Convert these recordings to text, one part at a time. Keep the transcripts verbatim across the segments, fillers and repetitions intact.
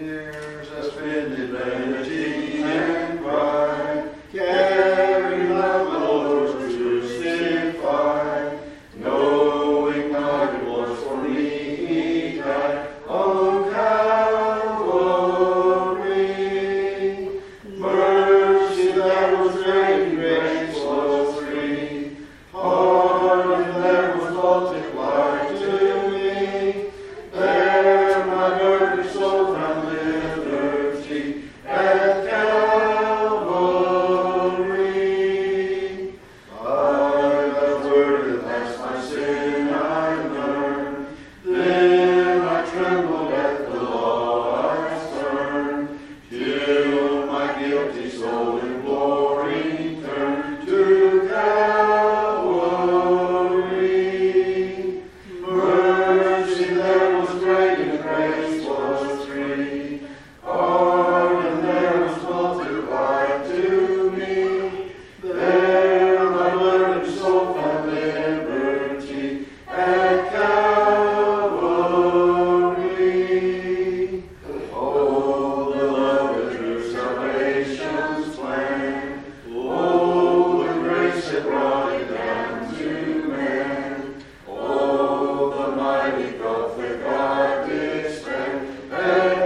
years I spent in vanity and pride, carrying my Lord crucified, knowing not it was for me He died on Calvary. Mercy that was great, grace was free, pardon that was multiplied to me. There my burdened soul found liberty at Calvary. By God's word at last my sin I learned. Then I trembled at the law I spurned, till my guilty soul imploring turned to Calvary. Mercy that was great and grace was free, pardon there was multiplied to me. There my burdened soul found liberty at Calvary. Oh, the love of true salvation's plan. Oh, the grace that brought it down to man. Oh, the mighty gulf that God did span at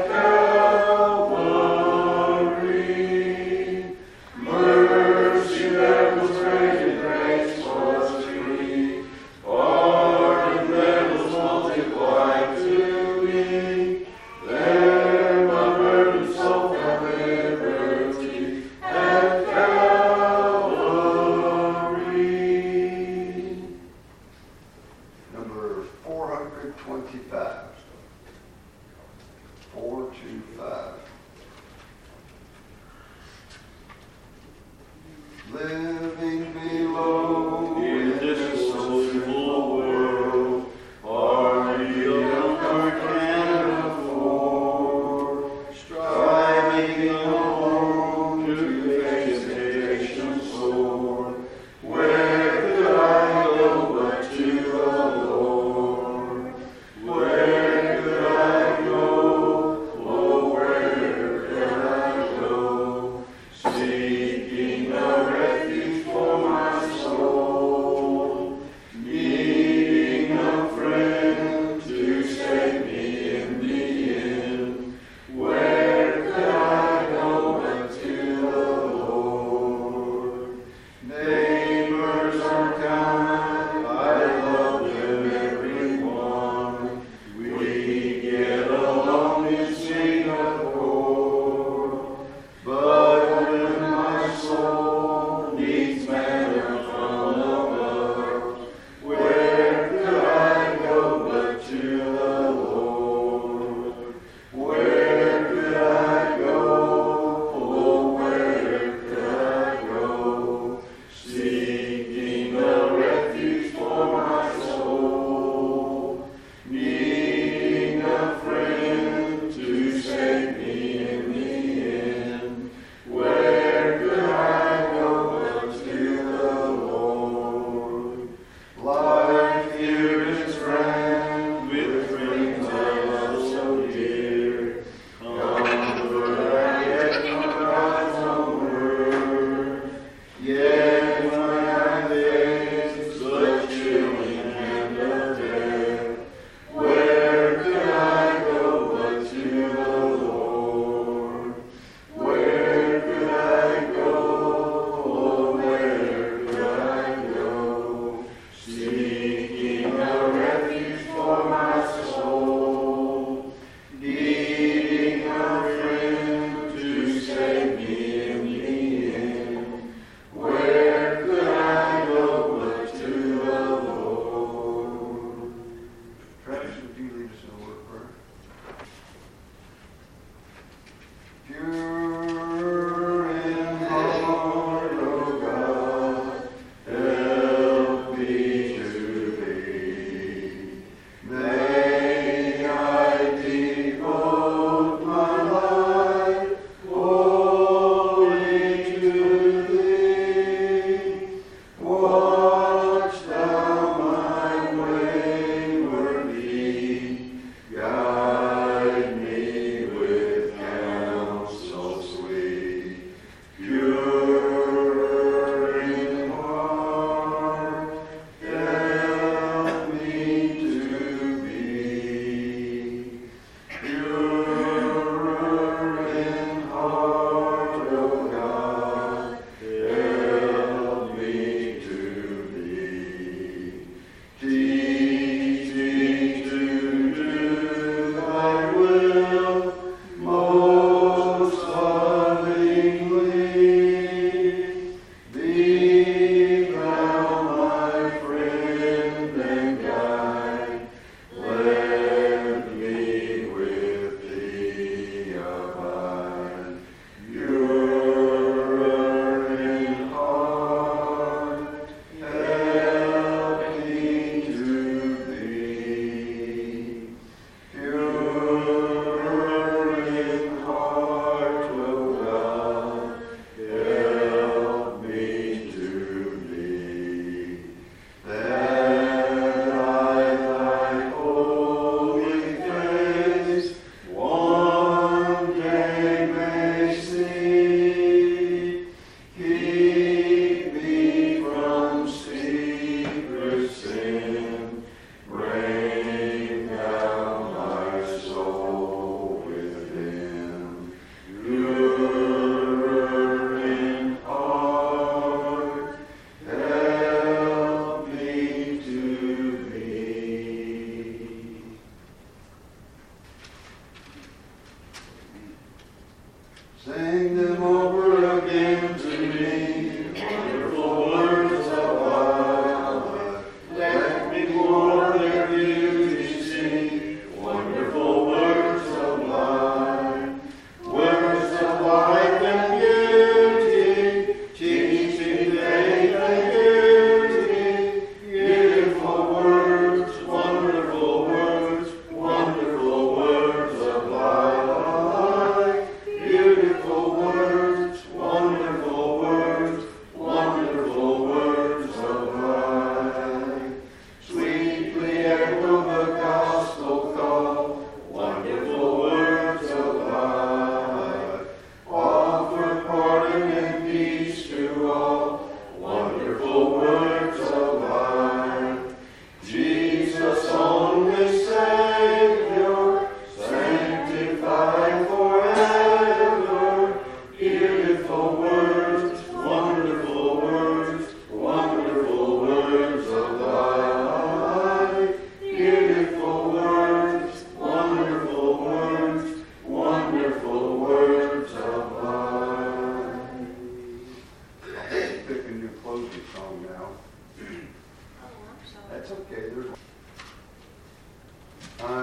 Calvary. Mercy that was great and grace was free, pardon that was multiplied to me. There my burdened soul found liberty at Calvary. Number four hundred twenty-five. four two five. Living below In this sinful world, hardly enough can afford, striving alone to face temptation's sword. Where could I go but to the Lord? Where could I go? Oh, where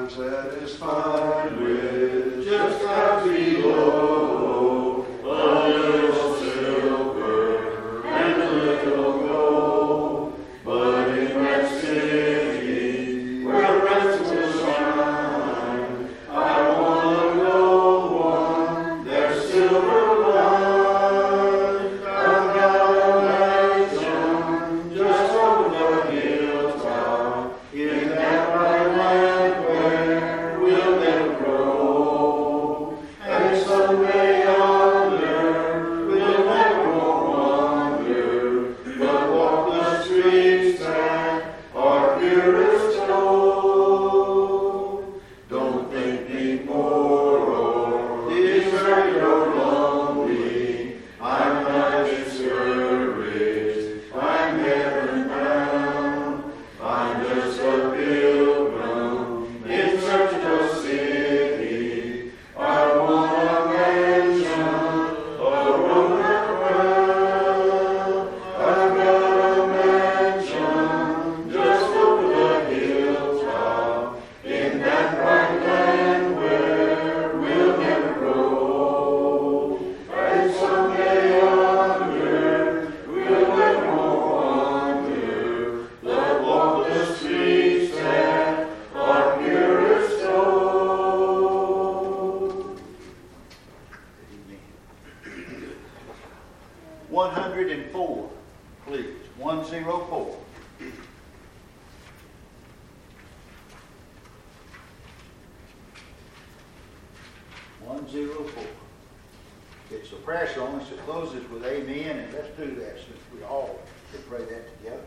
I'm satisfied with just as below, a little silver and a little gold. But in that city where rest will shine, I want to go on their silver line. I've got a mansion just over the hilltop in that right land where we'll never grow. And someday yonder we'll never go under, but walk the streets that are purest gold. Don't think me poor or deserted or lonely. I'm not discouraged. I'm heaven bound. I'm just a pilgrim in search of a city. I want a mansion, a road crown. I've got a mansion just over the hilltop in that bright land where we'll never grow. And someday yonder we'll never go under, but walk the streets that are purest gold. one hundred four, please. one hundred four. one hundred four. It's a prayer song, so it closes with amen, and let's do that since we all can pray that together.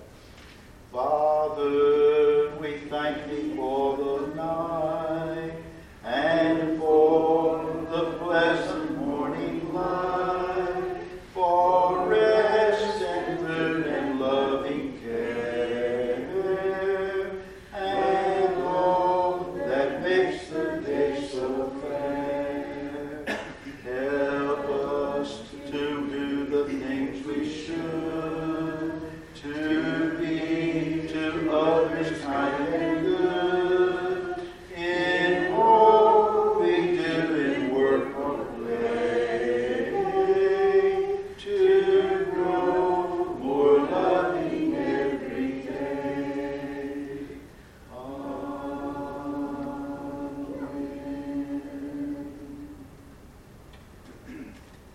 Father, we thank thee for the night and for the pleasant morning light, for rest and food and loving care, and all that makes the day so fair. Help us to do the things we should, to be to others kind and good, in all we do in work or play, to grow more loving every day. Amen.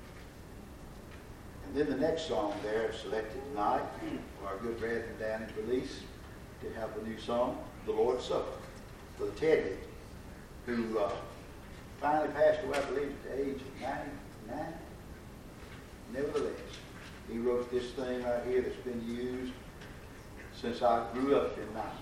And then the next song there selected tonight for our good brethren down in Belize to have a new song, The Lord's Supper, for Teddy, who uh, finally passed away, I believe, at the age of ninety-nine. Nevertheless, he wrote this thing right here that's been used since I grew up in nine.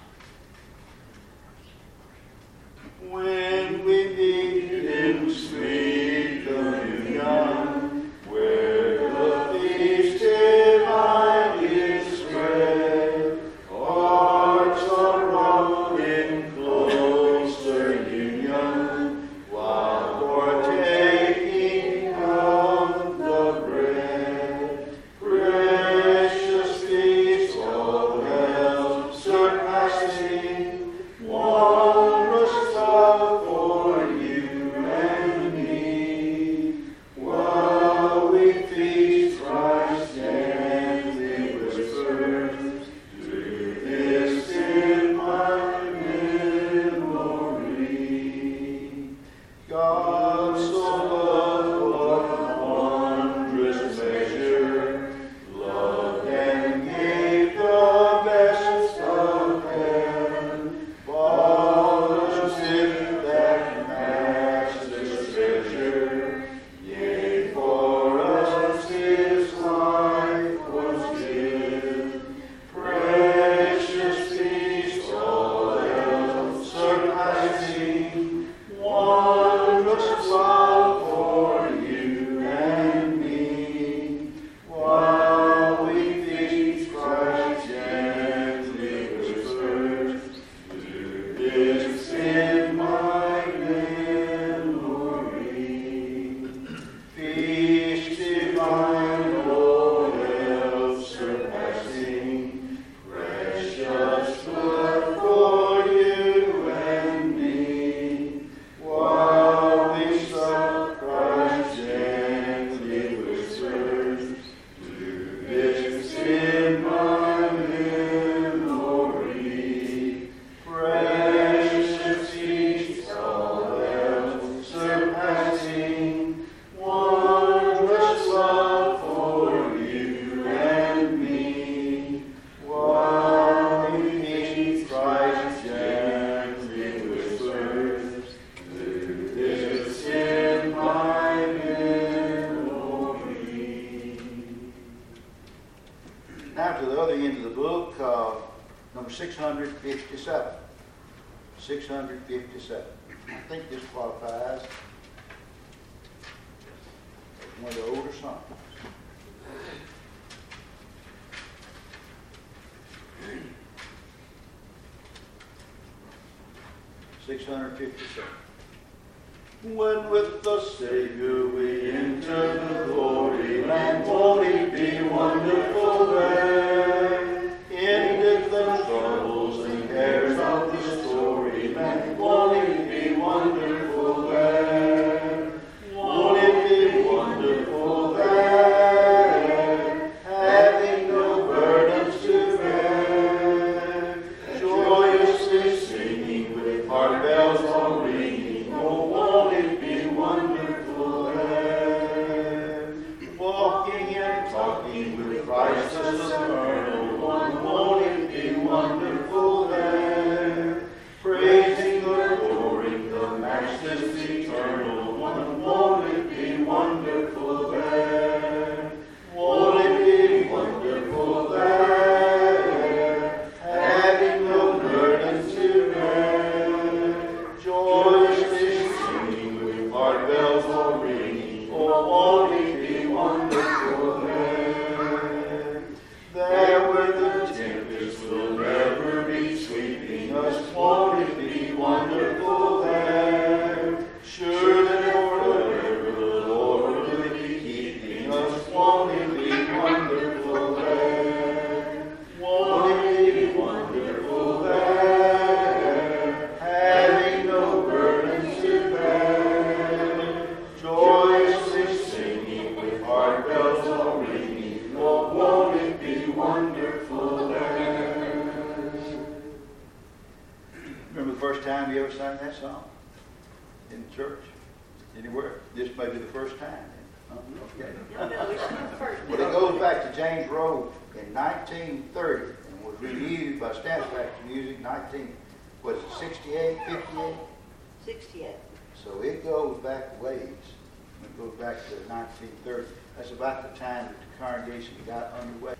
When we meet in sweet communion, where the feast divine is spread, hearts are wrought in closer union, while partaking of the bread. Precious feast, all else surpassing, wondrous love for you and me. While we feast, Christ gently whispers, "Do this in my memory." God so loved what wondrous measure, loved and gave the best of heaven. Fathers with that matchless treasure, yea, for us his life was given. Precious feast, all else surpassing, wondrous love for you and me. While we feast, Christ gently whispers, "Do this in my memory." Feast divine, all else surpassing, precious blood for you and me. six hundred fifty-seven. six hundred fifty-seven. I think this qualifies as one of the older songs. six hundred fifty-seven. When with the Savior we enter the glory land, won't it be wonderful there? Endeth the troubles and cares of the story land, won't it be wonderful there? Won't it be wonderful there? Having no burdens to bear, joyously singing with heart bells all ringing, oh, won't it be wonderful there? Walking and talking with Christ as the eternal one, won't it be wonderful there? Praising, adoring the matchless eternal one, won't it be wonderful there? Won't it be wonderful there? Having no burden to bear, joyously singing with heart bells all ringing, oh, won't it be wonderful there? There where the tempest will never be sweeping us, won't it be wonderful there? Sure that forever the Lord will be keeping us, won't it be wonderful there? Won't it be wonderful there? Having no burdens to bear, joyously singing with heart bells all ringing, oh, won't it be wonderful there? Remember the first time you ever sang that song? In the church? Anywhere? This may be the first time. Huh? Okay. No, no, it's not the first. Well, it goes back to James Rowe in nineteen thirty and was renewed by Satisfaction Music nineteen, was it sixty-eight, fifty-eight? Sixty-eight. So it goes back a ways. It goes back to nineteen thirty. That's about the time that the congregation got underway.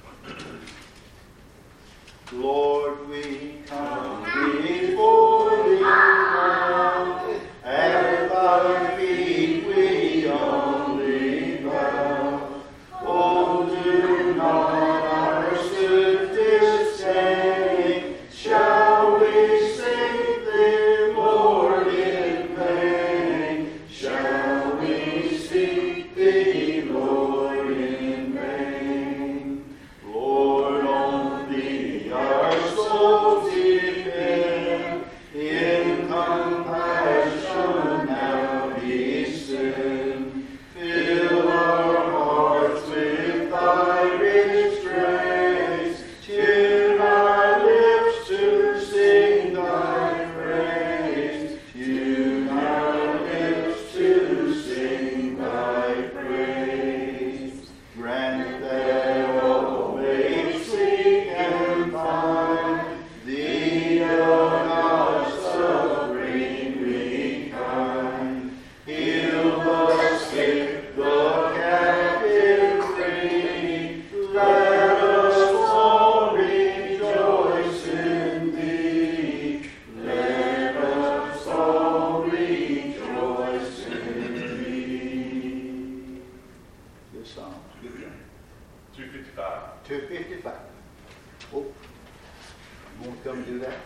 Lord, we come before thee now, at thy feet we only bow. Oh, do not our swiftest saying, shall we sing thee, Lord, in vain? Shall we seek thee, Lord, in vain? Lord, on thee our souls depend, in compassion now descend. Fill our hearts with thy rich grace, tune our lips to sing thy praise, tune our lips to sing thy praise. Grant that all may seek and find thee, O God, supremely kind. Heal the sick, the captive free. Let us all rejoice in thee. Let us all rejoice in thee. Good song. Good song. two fifty-five. two fifty-five. Oh, you want to come and do that?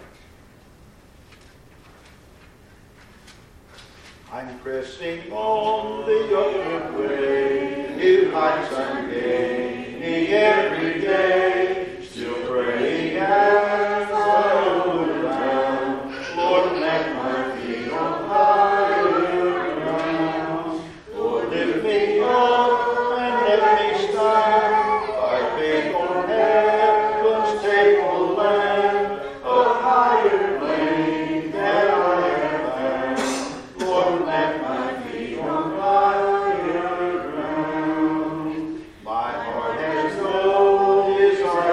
I'm pressing on the upward way, new heights I'm gaining every day, still praying as I look around. Lord, plant my feet on higher ground. Lord, lift me up and let me stand by faith on heaven's tableland, a higher plane than I have found. Lord, plant my feet on higher ground. My heart has no desire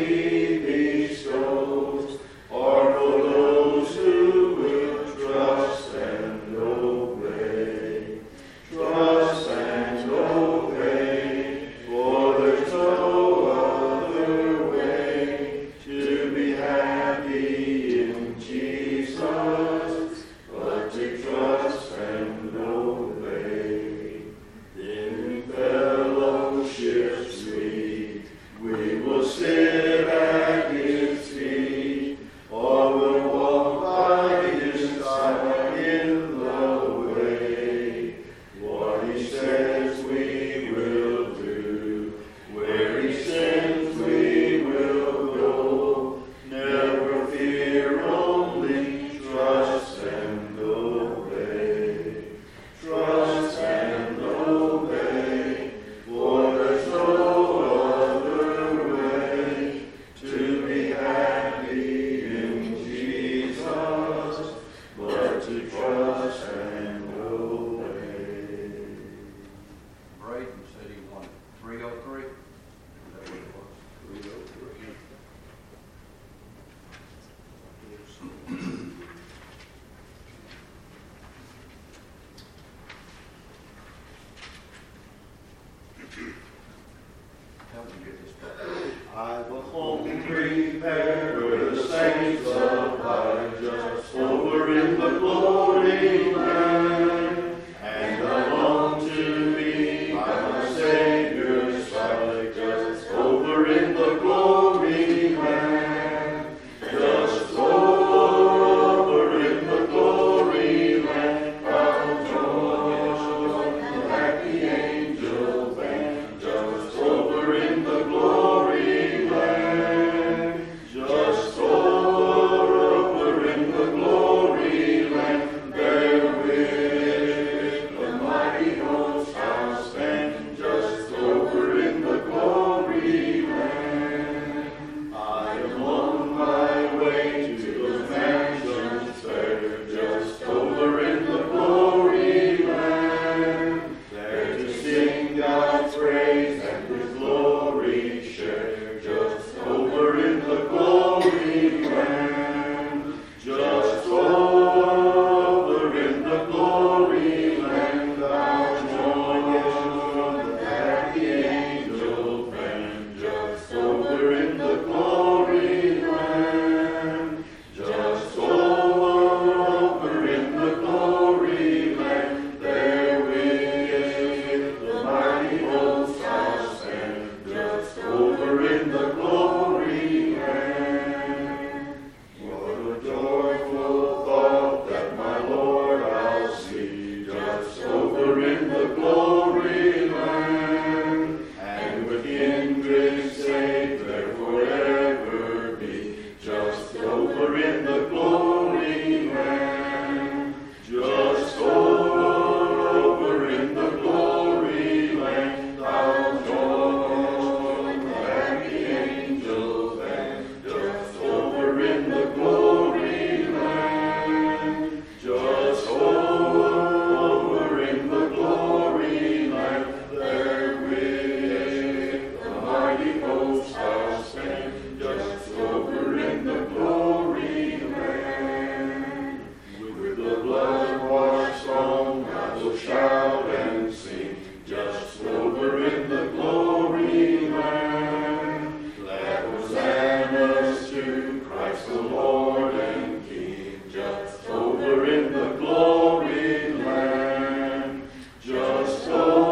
He bestows are for those who will trust and obey. Trust and obey, for there's no other way to be happy in Jesus but to trust and obey. In fellowship sweet, we will sit at His feet, or will walk by His side in the way. What He says we will do, where He sends we will go. Never fear, only trust and obey. Trust and obey, for there's no other way to be happy in Jesus but to trust and obey. Braden said he wanted three oh three. Is that what it was? three oh three. Help me get this back. I will home prepare where the saints abide, just over in the glory land. And I long to be by my Savior's side, just over in the glory land. Just over in the glory land, I'll join the happy angel band. Just over in the glory land, just over in the glory land, there with the mighty host I'll stand. Just over in the glory land, I am on my way to the mansions there. Just over in the glory land, there to sing God's praise and His glory share. Just over in the glory land, just over in the glory land, I'll join the happy angel band. Just over in the glory land, just over in the glory land, there with the mighty host I'll stand. Just over in the glory land. What a joyful thought that my Lord I'll see, just over in the glory land, and with kindred safe there forever be. Just over in the glory land, just over in the glory land, I'll join the happy angel band. Just over in the glory land, just over in the glory land, there with the mighty host I'll stand. Just over in the glory land, with the blood washed song I will shout and sing. Just over in the glory land, glad hosannas to Christ the Lord and King. Just over in the glory land, just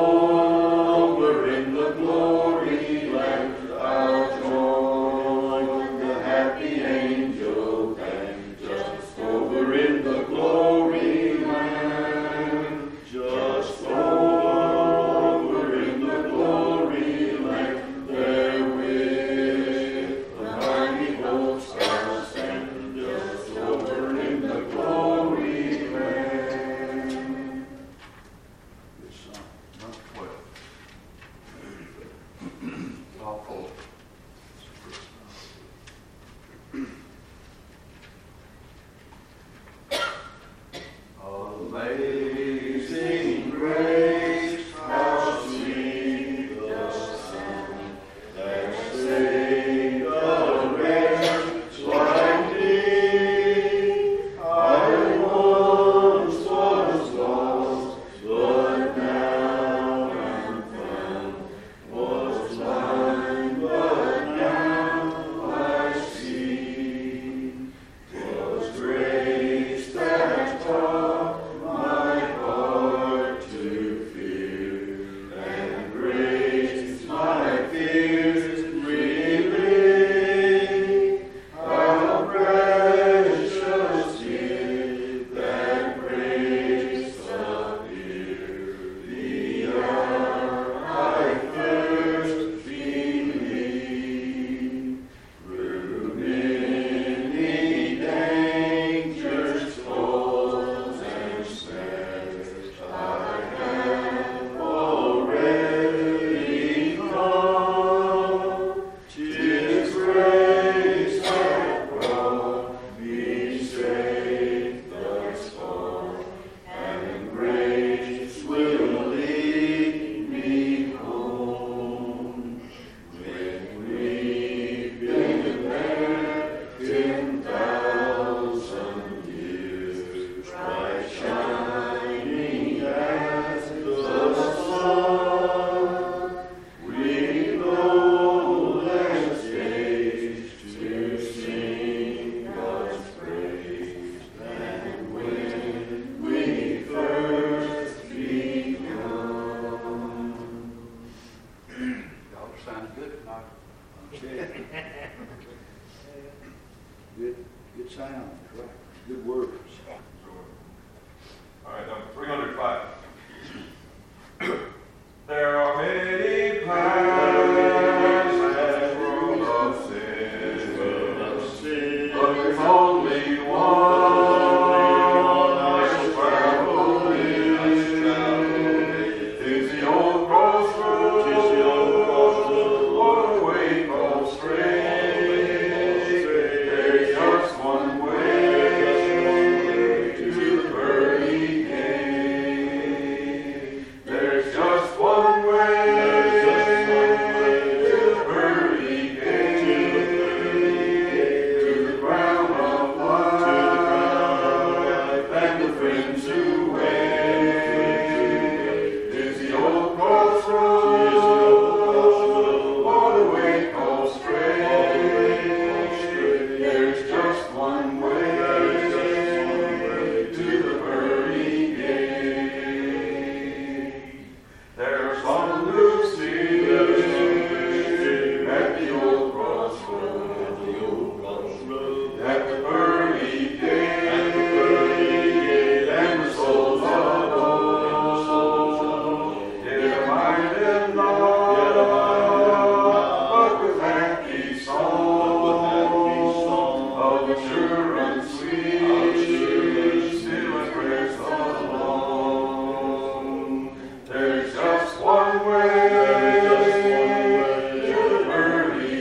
over in the glory land, I'll join the happy angel band. Just over in the glory land, just over in the glory land, there with the mighty host I'll stand. Good, good sound, right? Good words. All right, number three hundred five. There are many paths that road of sin, but there's only one I shall travel in. Tis the old crossroads, or the way called straight. There's just one way to the pearly gate. There's just one way to the pearly gate, to the crown of life and the friends who wait. Is the old crossroads, or the way called straight. There's just one way to the pearly gate. There are some who see at the old crossroads, at the pearly gate, and the souls of old, their mind and love, but with happy song of assurance sweet, still and prayers alone. There's just one way to the pearly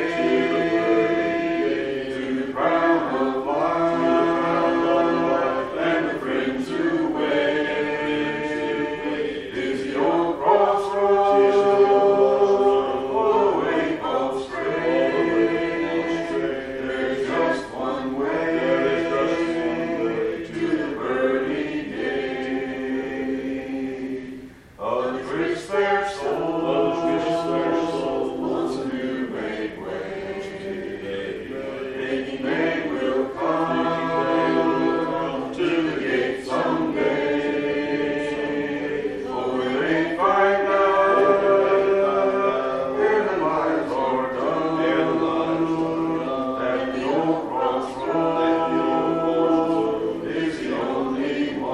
gate, to the crown of life and the friends who wait. Is the old crossroads, or the way called straight. There's just one way to the pearly gate. Others twist their souls, once anew make way, thinking they will come to the gate someday. Oh, will they find out their lives are done, that the old crossroads is the only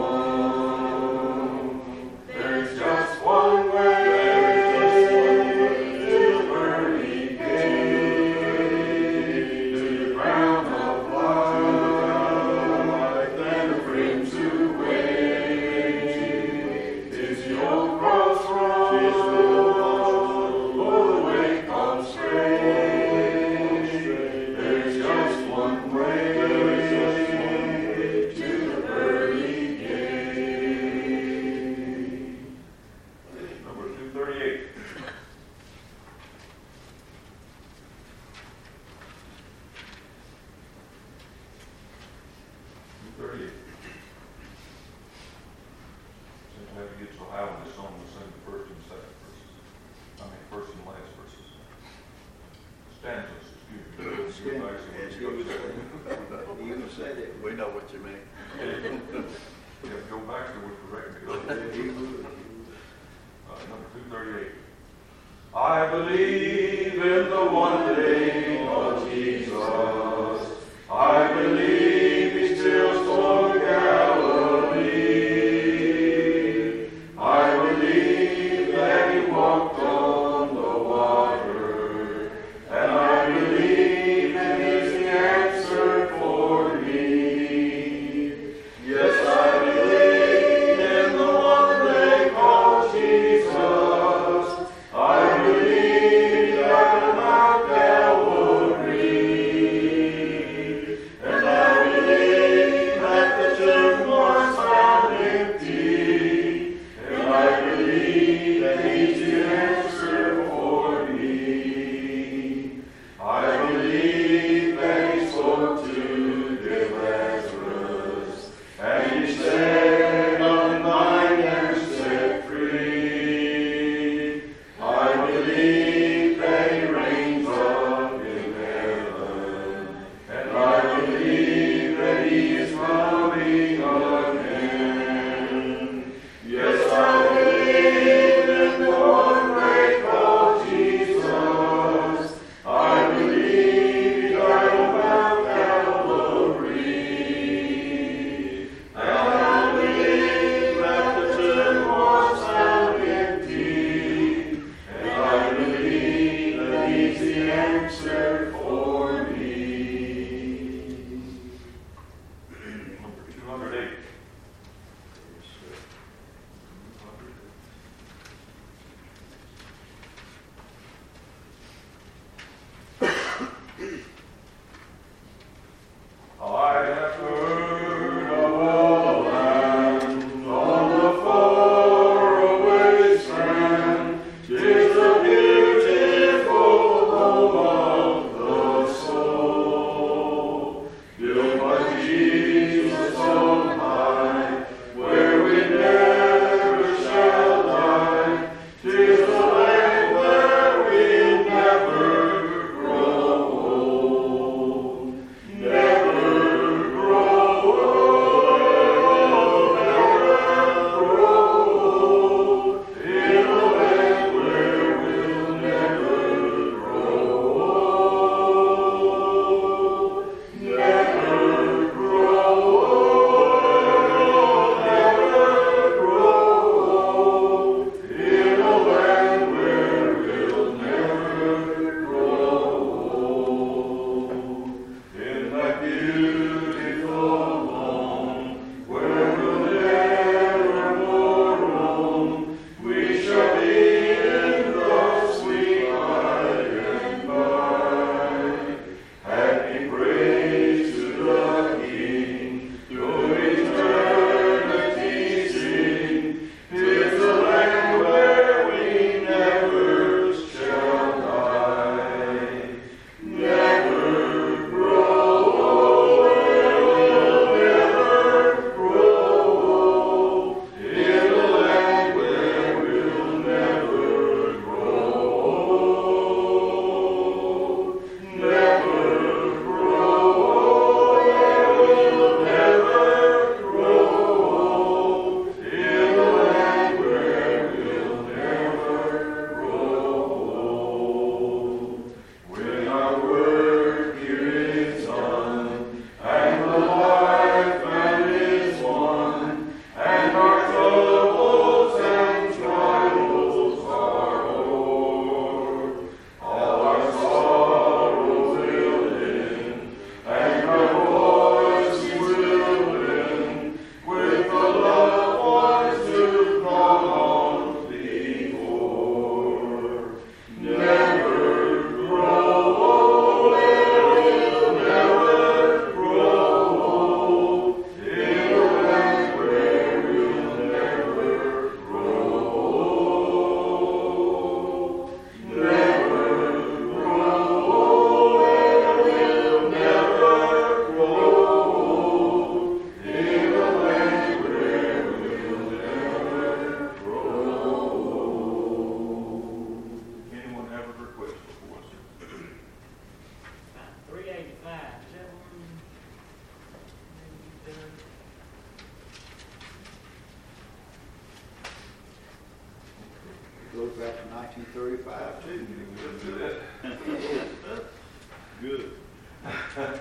one. There's just one way to the pearly gate, to the crown of life and the friends who wait. Is the old crossroads, or the way called straight. There's just one way to the pearly gate. Number two thirty-eight. two thirty-eight. Seems to have to get so high when this song will sing the first and second verses. I mean, first and last verses. Stanzas, excuse me. Go back to where you go. You can say that. We know what you mean. You have to go back to which correct me. Uh, number two thirty-eight. I believe in the one name of Jesus. I believe he still on Galilee. I believe that he walked on the water. And I believe that he's the answer for me. Yes, I believe in the one they call Jesus. I believe that Mount Calvary thirty-five too. Good. I gotta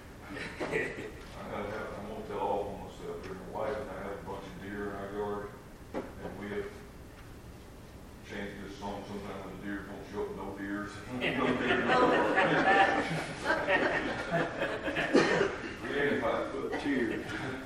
have, I'm gonna tell all of myself, here, my wife and I have a bunch of deer in our yard, and we have changed this song sometime when the deer don't show up, no deers. We ain't five foot. Cheers.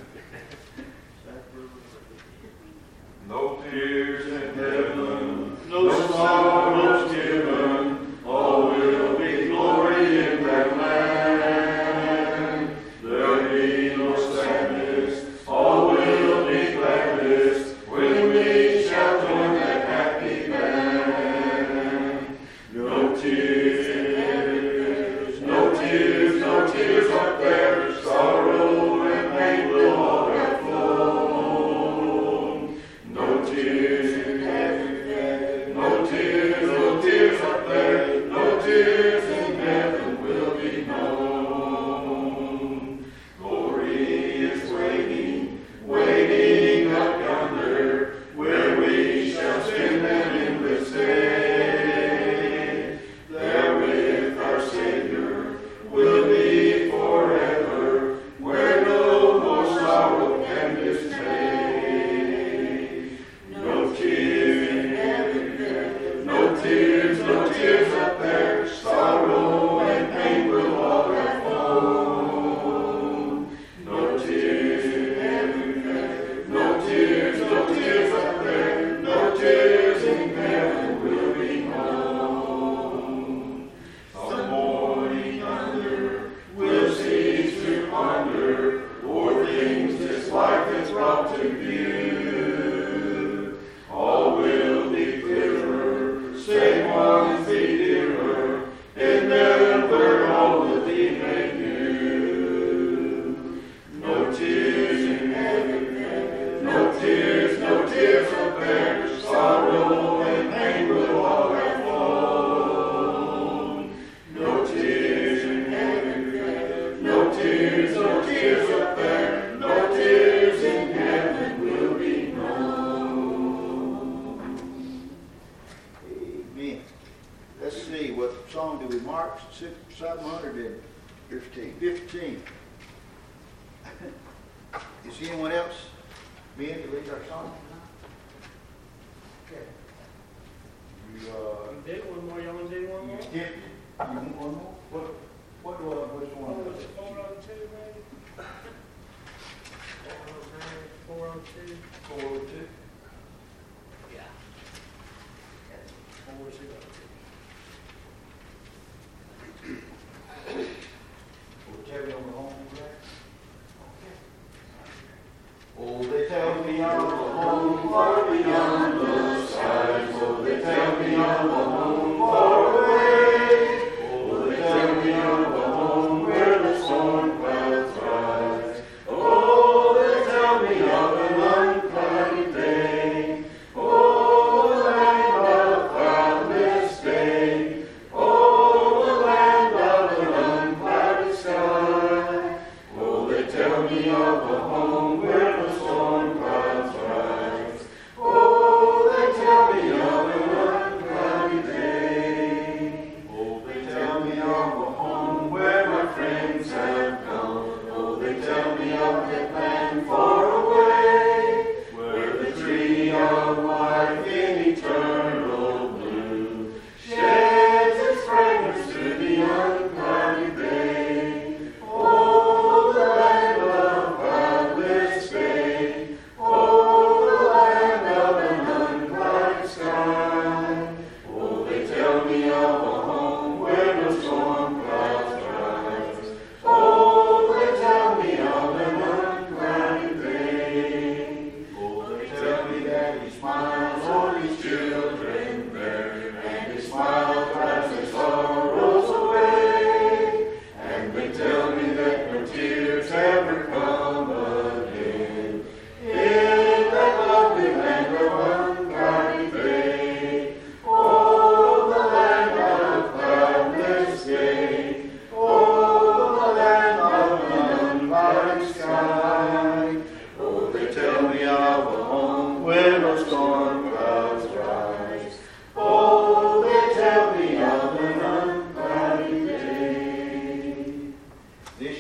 No tears in heaven, No sorrows given, all will be glory in that land. There'll be no sadness, all will be gladness, when we shall join that happy band. No tears in heaven, no tears, no tears up there, sorrow and pain will all have flown. No tears in heaven, no tears, no tears up there, no tears in heaven will be known. Glory is waiting, waiting up yonder, where we shall spend an endless day. There with our Savior we'll be forever, where no more sorrow can dismay. No tears in heaven, no tears, no tears up there, sorrow and pain will all have flown. No tears in heaven, no tears, no tears up there, no tears in heaven will be known. Some morning thunder will cease to ponder o'er things this life has brought to view. All will be clearer, same ones be dearer, and never all will be made new. No tears in heaven, no tears, no tears up there, sorrow and pain will all have flown. No tears in heaven, no tears, no tears up there, no tears in heaven will be known. Amen. Let's see, what song did we mark? Six, seven hundred and fifteen. Fifteen. Is anyone else being to lead our song? Okay. You, uh, You did one more, you want to do one you more? did, you want one more? What, what, do I- which Four one? oh two, four oh two, maybe? Four oh nine, four oh two. Four oh two. Yeah. Four zero two. Will tell me on the home track? Oh, they tell me on the home far beyond the skies. Oh, they tell me on the home far away. Oh, they tell me on the home where the storm clouds rise. Oh, they tell me of an uncloudy day. Oh, the land of cloudless day. Oh, the land of an unclouded sky. Oh, they tell me of a home where the storm clouds rise. Oh, they tell me of an uncloudy day. Oh, they tell me of a home where my friends have gone. Oh, they tell me of that land far away, where the tree of life in eternal bloom sheds its fragrance to the uncloudy day. Oh, the land of cloudless day.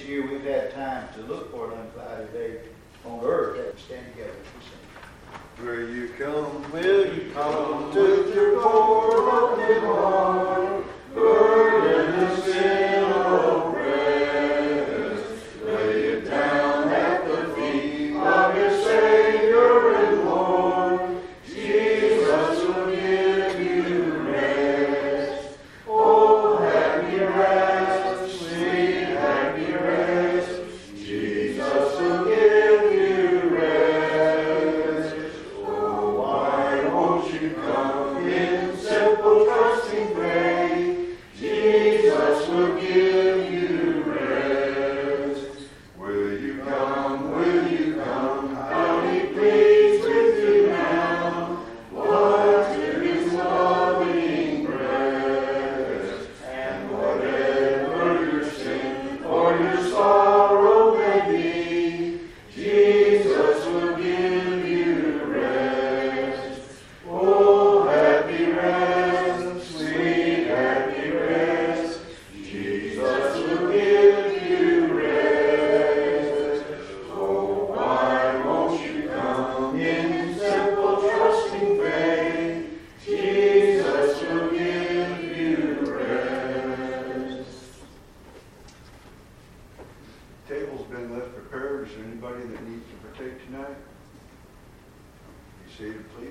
year we've had time to look for an unflighted day on earth. Stand together. Will you come, will you come to your poor broken heart, burden and sin oppressed, lay it down at the feet of your Savior and Lord. Jesus will give you rest. Oh, happy rest, sweet happy rest. Jesus will give you rest. Oh, why won't you come in simple trusting faith? Jesus will give you rest. Will you come? Will you come? How he pleads with you now. What to his loving breast. And whatever your sin or your sorrow may be, Jesus will give you rest. Oh, happy rest, sweet happy rest. Jesus will give you rest. Oh, why won't you come in simple trusting faith? Jesus will give you rest. Table's been left prepared. Is there anybody that needs to partake tonight? Be seated, please.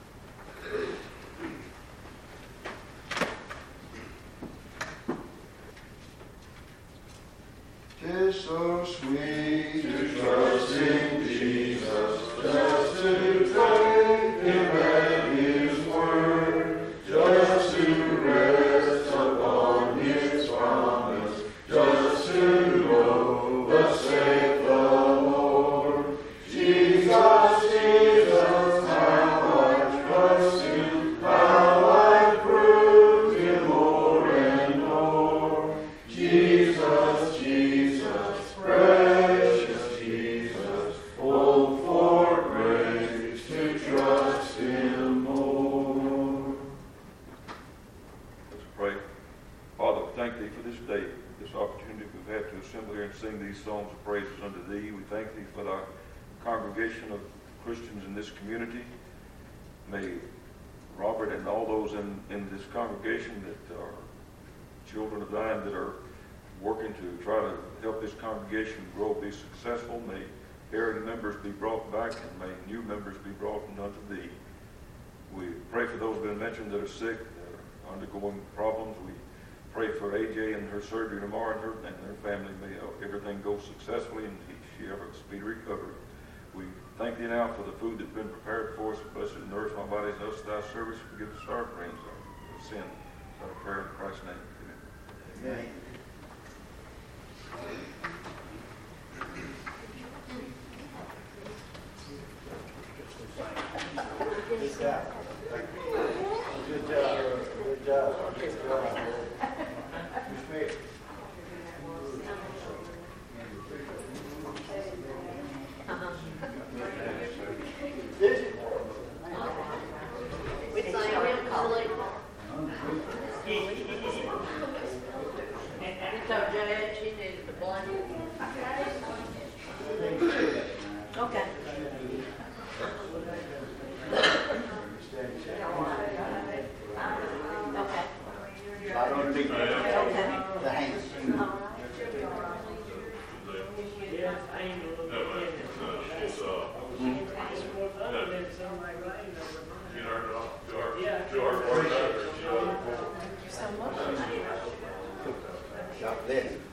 Tis so sweet to trust in Jesus, just to take him at his word, just to rest upon his promise, just to know the sake the Lord. Jesus, Jesus, how I trust him, how I prove him more and more. Jesus, Jesus, precious Jesus, oh, for grace to trust him more. Let's pray. Father, we thank thee for this day, this opportunity we've had to assemble here and sing these songs of praises unto thee. We thank thee for our congregation of Christians in this community. May Robert and all those in, in this congregation that are children of thine that are working to try to help this congregation grow, be successful. May erring members be brought back, and may new members be brought unto thee. We pray for those that have been mentioned that are sick, that are undergoing problems. We pray for A J and her surgery tomorrow, and her and their family. May everything go successfully, and she have a speedy recovery. We thank thee now for the food that's been prepared for us. Blessed and nourish my bodies, us thy service. Forgive us our sins, our sin. It's our prayer in Christ's name. Amen. Amen. Good job. Good job. Good job. Good job. Miss Mary. Did you? We sang him calling. You told Joanne she needed the blanket. Okay. Okay. Right underneath the Okay. the hands. Yes, I ain't gonna look at it. It's, uh, Other than somebody writing over mine. you know, to our, Yeah. to our, to our, God bless.